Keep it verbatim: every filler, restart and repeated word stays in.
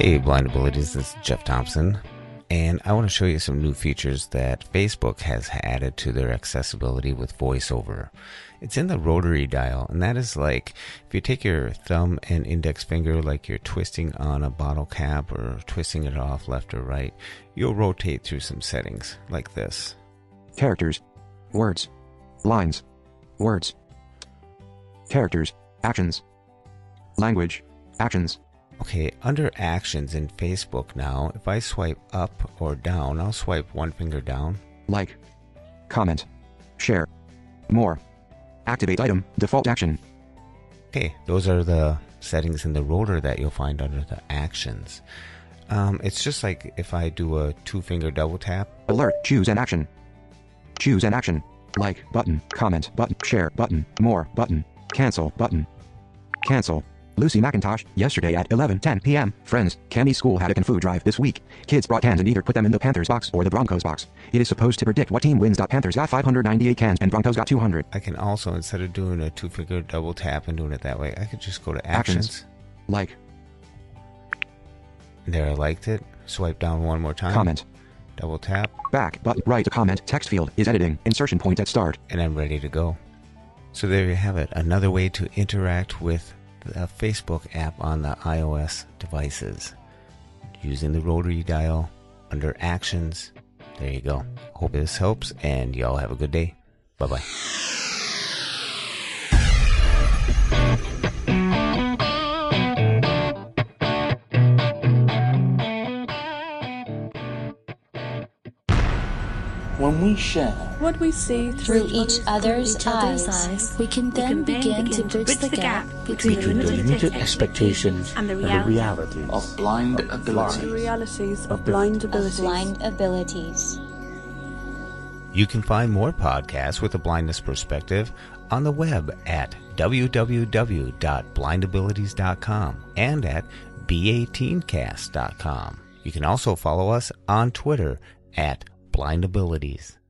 Hey Blind Abilities, this is Jeff Thompson, and I want to show you some new features that Facebook has added to their accessibility with VoiceOver. It's in the rotary dial, and that is like if you take your thumb and index finger like you're twisting on a bottle cap or twisting it off left or right, you'll rotate through some settings like this. Characters, words, lines, words, characters, actions, language, actions. Okay, under Actions in Facebook now, if I swipe up or down, I'll swipe one finger down. Like, comment, share, more, activate item, default action. Okay, those are the settings in the rotor that you'll find under the Actions. Um, it's just like if I do a two-finger double tap. Alert, choose an action. Choose an action. Like button, comment button, share button, more button, cancel button, cancel. Lucy McIntosh, yesterday at eleven ten p m Friends, Cammy's school had a Kung Fu drive this week. Kids brought cans and either put them in the Panthers box or the Broncos box. It is supposed to predict what team wins. Panthers got five hundred ninety-eight cans and Broncos got two hundred. I can also, instead of doing a two-finger double tap and doing it that way, I could just go to Actions. Actions. Like. There, I liked it. Swipe down one more time. Comment. Double tap. Back button. Right to comment. Text field is editing. Insertion point at start. And I'm ready to go. So there you have it. Another way to interact with the Facebook app on the iOS devices using the rotary dial under Actions. There you go. Hope this helps, and y'all have a good day. Bye bye. When we share what we see through, through each other's, each other's eyes, eyes, we can then, we can then begin, begin to bridge the gap between, between the limited expectations and the reality, and the reality of blind abilities. The realities of blind abilities. Of blind abilities. You can find more podcasts with a blindness perspective on the web at w w w dot blind abilities dot com and at b eighteen cast dot com. You can also follow us on Twitter at Blind Abilities.